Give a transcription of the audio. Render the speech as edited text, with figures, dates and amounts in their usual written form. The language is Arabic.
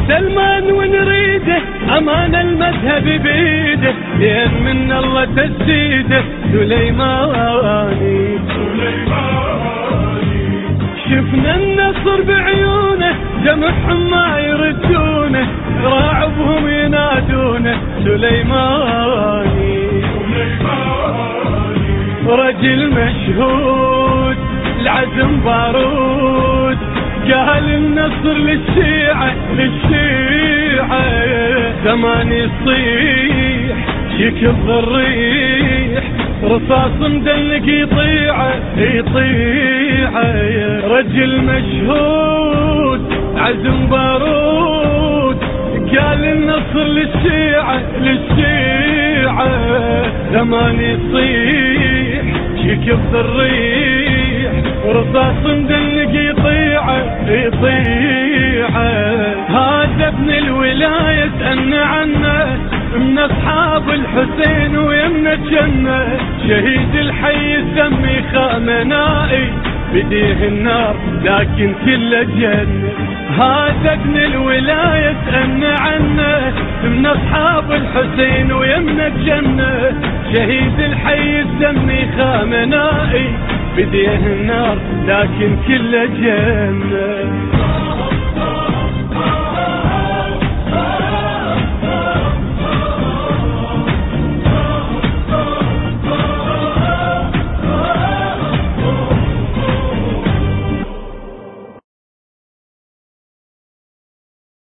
سلمان ونريده أمان المذهب بيده لين من الله تسديده سليماني شفنا النصر بعيونه جمعهم ما يردونه راعبهم ينادونه سليماني رجل مشهود العزم بارود قال النصر للشيعة زمان يصيح يكب الريح رصاص مدلق يطيعه رجل مشهود عزم بارود قال النصر للشيعة زمان يصيح يكب الريح رصاص مدلق يطيعه هذا ابن الولاية سألنا عنه من أصحاب الحسين ويمنا الجنة شهيد الحي يسمي خامنائي بديه النار لكن كله جنة هذا ابن الولاية سألنا عنه من أصحاب الحسين ويمنا الجنة شهيد الحي يسمي خامنائي بديه النار لكن كله جنة